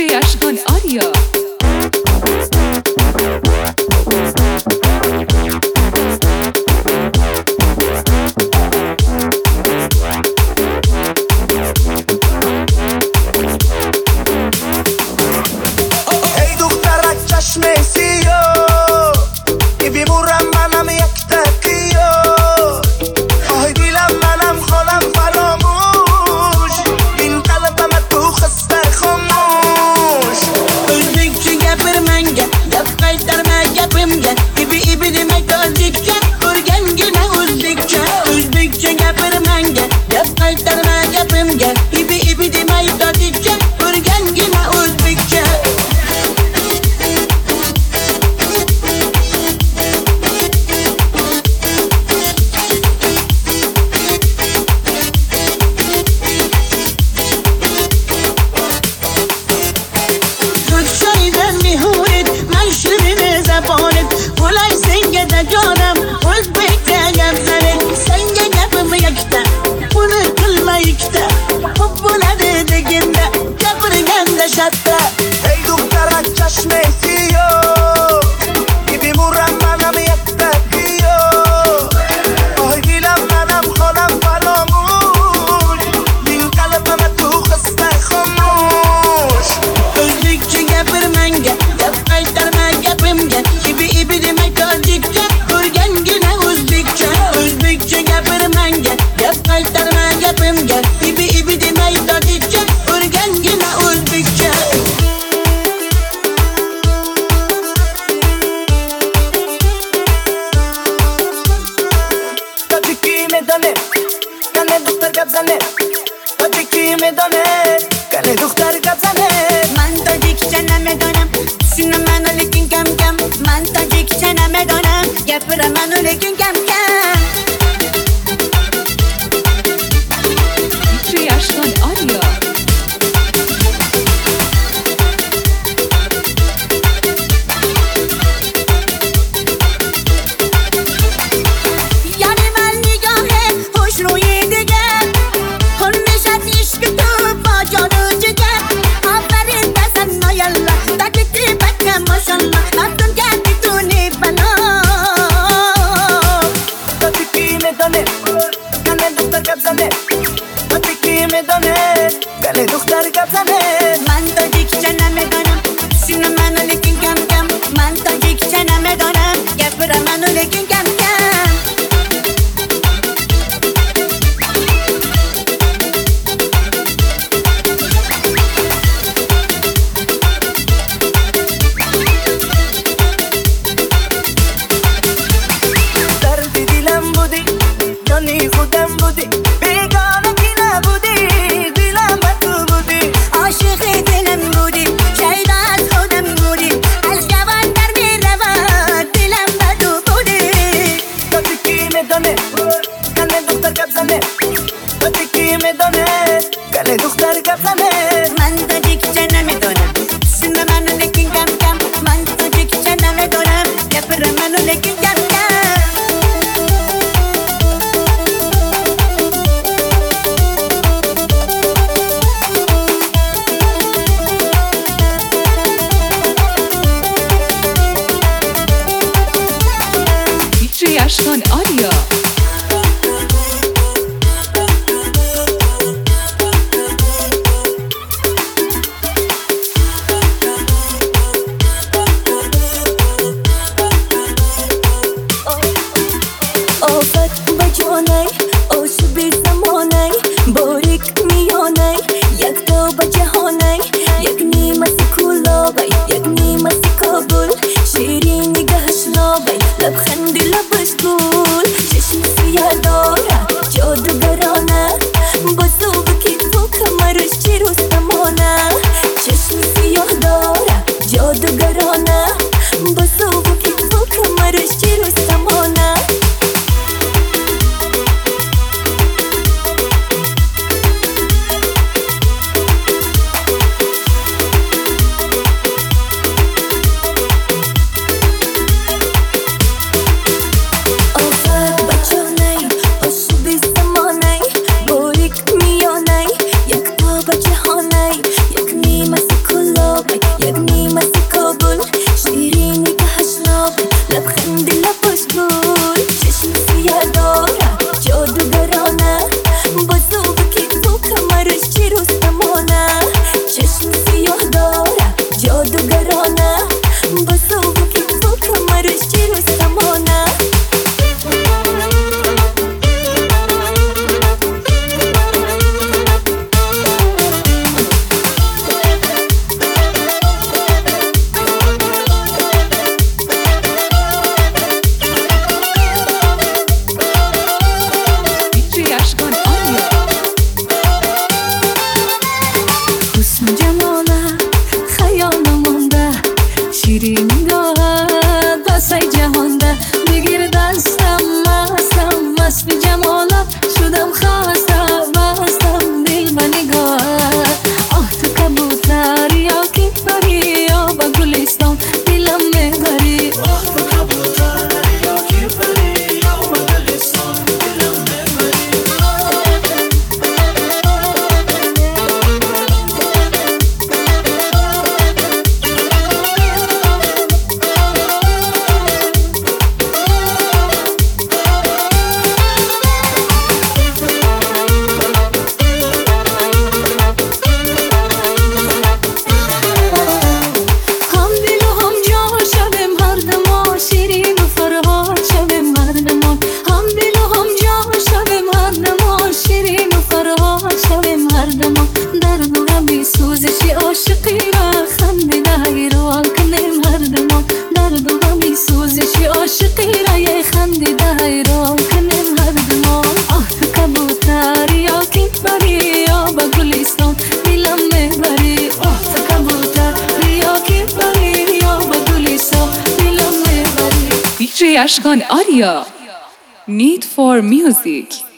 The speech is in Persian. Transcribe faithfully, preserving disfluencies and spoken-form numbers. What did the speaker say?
جی اشکان آریا. ای دخترک چشم سیاه میبورم منم یک تقیه آی دیلم منم خودم فراموش این قلبم تو خسته خاموش Özbekçe gapirman gap gap qaytarma gapimga ibi ibi demak tojikcha o'rgangina o'zbekcha O'zbekcha gapirman gap gap qaytarma gapimga ibi ibi demak tojikcha o'rgangina o'zbekcha شنیدم میهونید من شیرین زبانت ولای سنگ جانم özbekçe gap زنید سنگ gapim yakta bunu kılma yikta hubbuna dediginde gapirganda shatta ای دخترک چشم سیاه میبورم منم یک تقیه آی دیلم منم خودم فراموش این قلبم تو خسته خاموش Özbekçe gapirman gap gap qaytarma gapimga ibi ibi demak tojikcha o'rgangina o'zbekcha O'zbekcha gapirman gap gap qaytarma gapimga ibi ibi demak tojikcha o'rgangina o'zbekcha تاجیکی میدانه کنه دختر گپ زنه تاجیکی میدانه کنه دختر گپ زنه من tojikcha namidonim tushunaman lekin kam kam man tojikcha namidonim gapiraman lekin kam kam جی اشکان آریا. یعنی من نگاه خوش روی دیگه هر نشد عشق تو با جادو جگر آفرین تسنا یلا تکتی بکم ماشالله نتون کردی تو نیبنا تاجیکی میدانه کنه دختر گپ زنه تاجیکی میدانه کنه دختر گپ زنه من tojikcha namidonim tushunaman lekin kam kam man tojikcha namidonim gapiraman lekin kam kam درد دیلم بودی جانی خودم بودی بیگانه کی نبودی دیلم تو بودی عاشق دلم بودی شاید از خودم بودی از جوان در میروم دلم بدو بودی تاجیکی میدانه کنه دختر گپ زنه تاجیکی میدانه کنه دختر گپ زنه من tojikcha namidonim tushunaman lekin kam kam man tojikcha namidonim gapiraman lekin kam kam جی اشکان آریا. آفت بجانه عاشق بی زمانه باریک میانه یک تو بجهانه یک نیمه سکولابه یک نیمه سکابل شیرین نگهش نابه لبخندی لبش گل دی جی Ashkan Arya. Need for music.